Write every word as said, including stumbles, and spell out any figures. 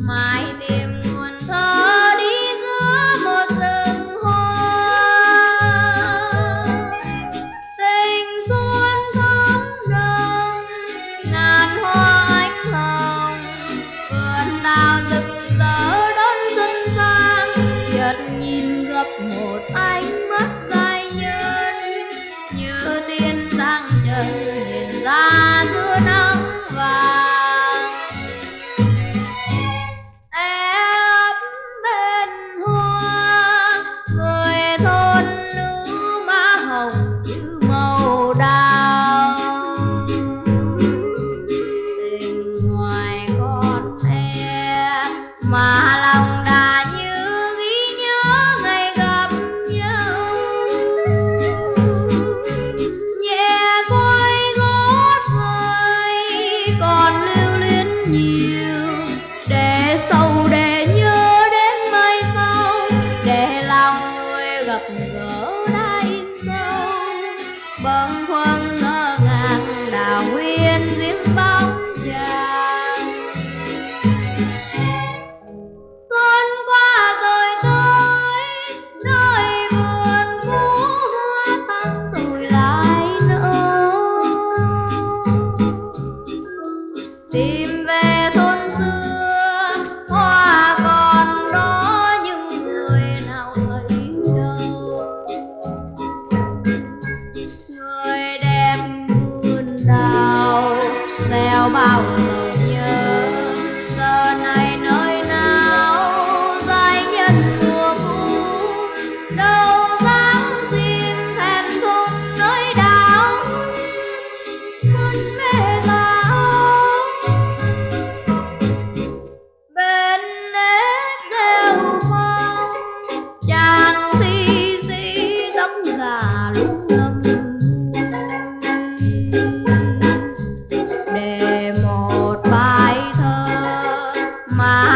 mãi tìm nguồn thơ đi giữa một rừng hoa. Tình xuân thắm nồng, ngàn hoa ánh hồng, vườn đào rực rỡ đón xuân sang. Chợt nhìn gặp một ánh mắt giai nhân, như tiên sang trần hiện ra giữa nắng vàng. Ép bên hoa, người thôn nữ má hồng như màu đào. Tình ngoài con e mà lòng đã như ghi nhớ ngày gặp nhau. Nhẹ quay gót vai còn lưu luyến nhiều, để sâu để nhớ đến mai sau, để lòng người gặp gỡ đã in sâu. Bâng khuâng ngỡ ngàng đào nguyên riêng bóng chàng. Xuân qua rồi tới, nơi vườn cũ hoa tàn rồi lại nở. Tìm về thôn xưa, hoa còn đó nhưng người nào thấy đâu. Người đẹp vườn đào gieo bao giờ nhớ, giờ này nơi nào giai nhân mùa cũ. Đâu dáng chim thèm thùng nơi đảo, vẫn mê bão. Bên nét rêu phong, chàng si si tóc già lung lâm. Để một bài thơ mà